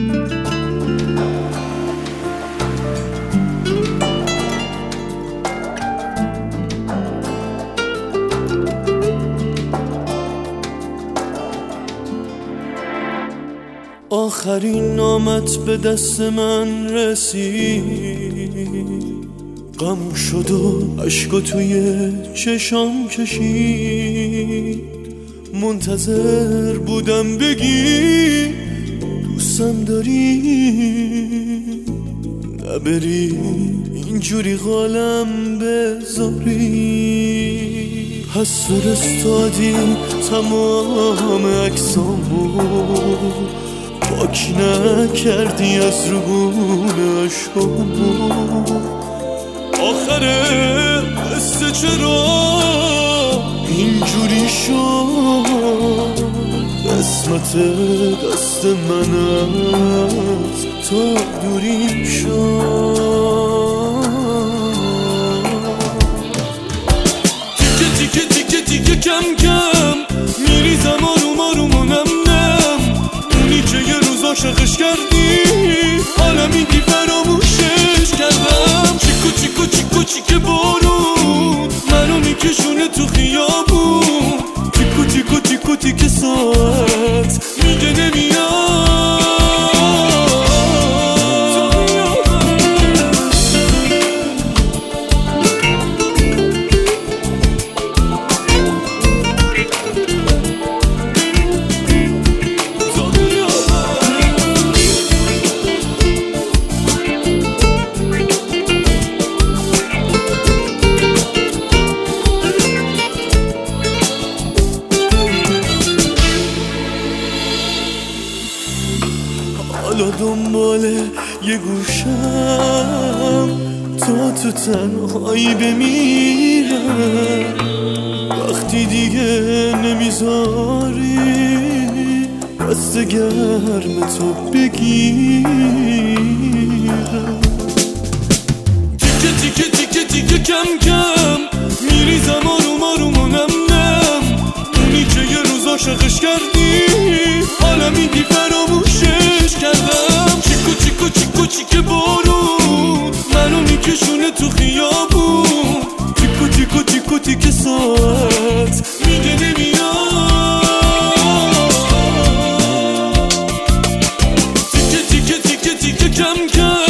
آخرین نامت به دست من رسید، غم شد و عشقو توی چشام کشید. منتظر بودم بگی دوستم داری، نبری اینجوری قالم بذاری. پس فرستادی تمام عکسامو، پاک نکردی از روبون عشقامو. آخره قصه چرا اینجوری شد؟ قسمت دست من از تو دوری شد. تیکه تیکه تیکه تیکه کم کم میریزم آروم آروم و نم نم. اونی که یه روز عاشقش کردی حالا میگی فراموشش کردم. چیکو چیکو چیکو چیکه بارون منو میکشونه تو خیابون. تیکو تیکو تیکو تیکه ساعت میگه نمیاد. حالا دنبال یه گوشم تو تنهایی بمیرم. وقتی دیگه نمیذاری دست گرم تو بگیرم. تیکه تیکه تیکه تیکه کم کم میریزم آروم آروم و نم نم. اونی که یه روز عاشقش کردی حالا میگی فراموشش کردم. چیکو چیکو چیکو چیکه بارون منو میکشونه تو خیابون. تیکو تیکو تیکو تیکه ساعت میگه نمیاد. تیکه تیکه تیکه تیکه کم کم